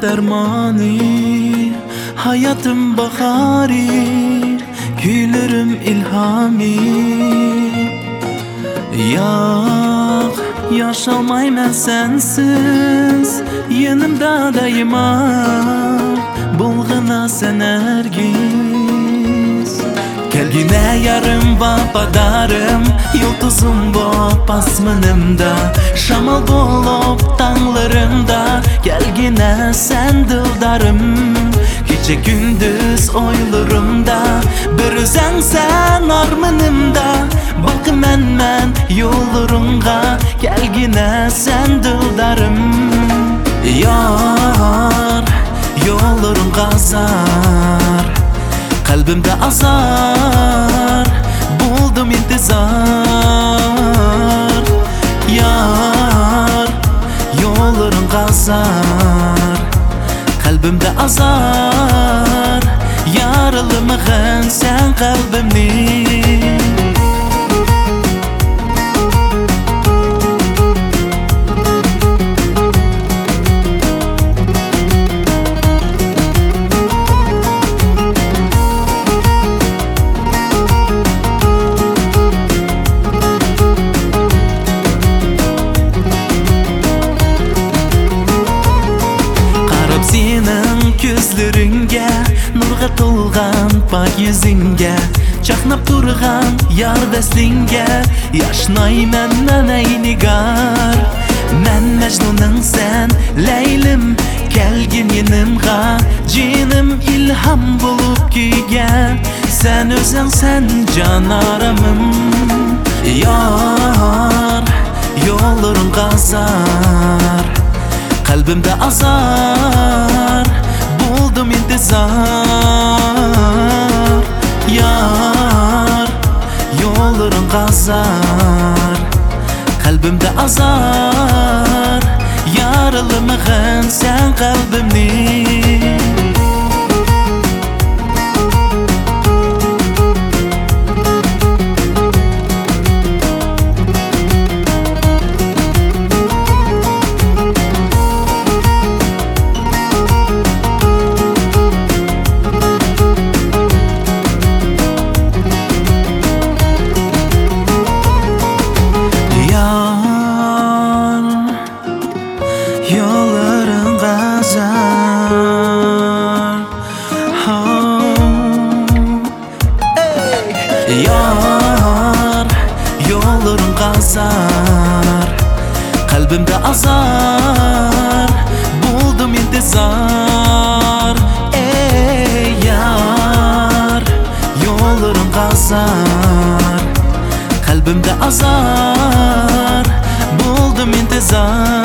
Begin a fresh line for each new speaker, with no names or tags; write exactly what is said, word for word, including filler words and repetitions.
dermani, hayatım bahari, gülürüm ilhami. Yok, yaşamayım sensiz, yanımda daima, bulguna sen ergiz. Gelgine yarım vapadarım, yıldızım bop asmanımda, şamal bulup tağlarımda. Gelgine sen dıldarım, gece gündüz oylarımda. Bir özен sen armanımda, bak men men yollarınga. Gelgine sen dıldarım, yar yollarınga zar, kalbimde azar, buldum intizar. Yar yolların gazar, kalbimde azar, yaralımığın sen kalbimni. Senin gözleringe, nurga to'lgan pak yüzünge, chaqnab turgan yar dastinge, yashnayman men ey nigar. Men Majnun'un sen Leylim, kelgin yanımga, jinim ilham bulup kuygan. Sen özün sen canaramım, yar yolların gazar, kalbimde azar, buldum intizar. Yar yolların gazar, kalbimde azar, yaralımığın sen kalbimni. Yolların gazar, oh. Hey. Yar yolların gazar, kalbimde azar, buldum intizar. Ey yar yolların gazar, kalbimde azar, buldum intizar.